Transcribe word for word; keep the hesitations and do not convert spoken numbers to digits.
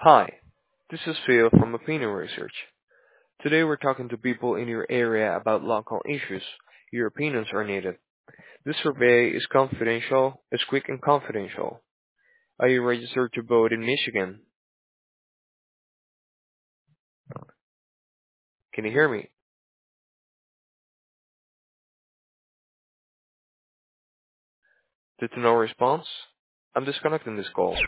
Hi, this is Phil from Opinion Research. Today we're talking to people in your area about local issues. Your opinions are needed. This survey is confidential, is quick and confidential. Are you registered to vote in Michigan? Can you hear me? Due to no response, I'm disconnecting this call.